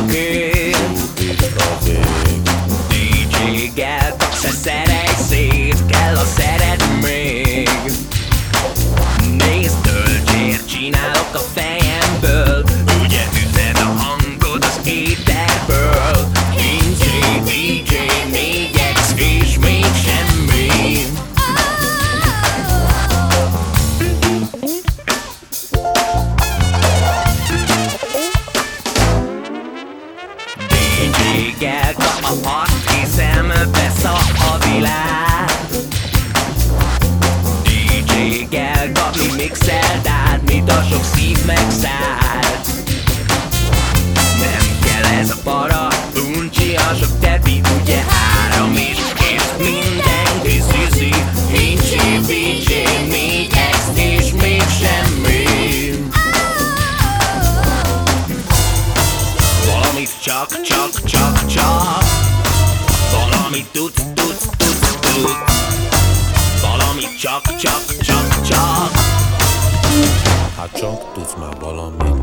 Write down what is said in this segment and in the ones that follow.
csak én. DJ-gel se szerelj szét, kell a szeretmény. Nézd, töltsér, csinálok a fejemből, ugye üted a hangod az éterből. DJ, még ex és még semmi. DJ-gel kap a hat, hiszem beszak a világ. DJ-gel kapni mixelt át, mit a sok szív megszállt. Nem kell ez a para, uncsi a sok tepi, ugye három is, és mindenki sziszi. DJ, még ex és még semmi. Valamit csak, valamit tudsz. Valamit csak. Hát csak tudsz már valamit.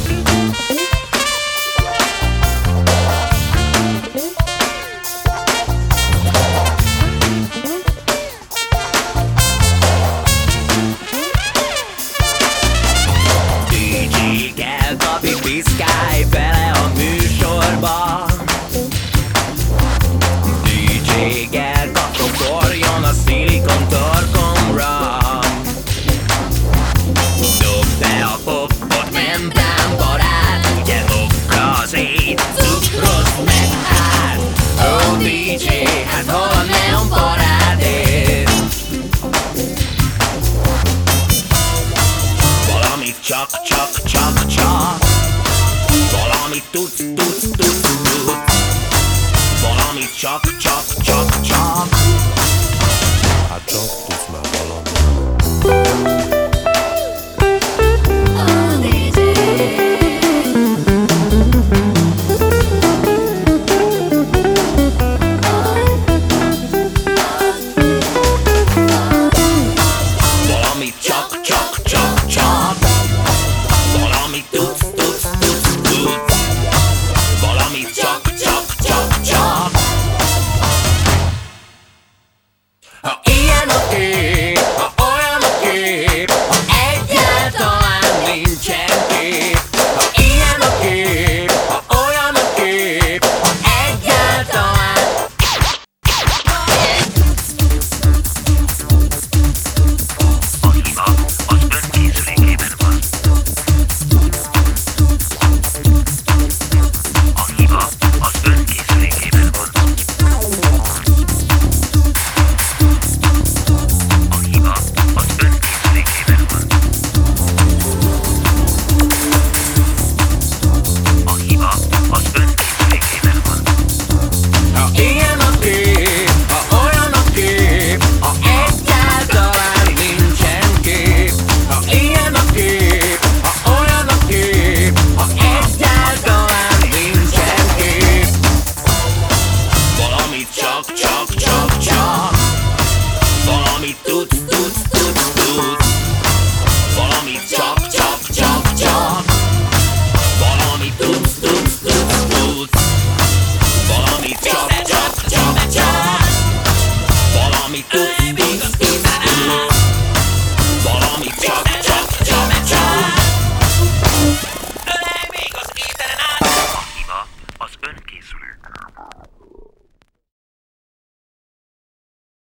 DJ-gel Gabi, piszkálj bele a műsorba. DJ-gel kapcsoljon a szilikon torkomra. Dobd be a popot, mentám barát, ugye okra az ét, cukrozd meg át. Ó DJ, hát hol a neon parádét? Valamit csak. Valamit tudsz. Valamit csak.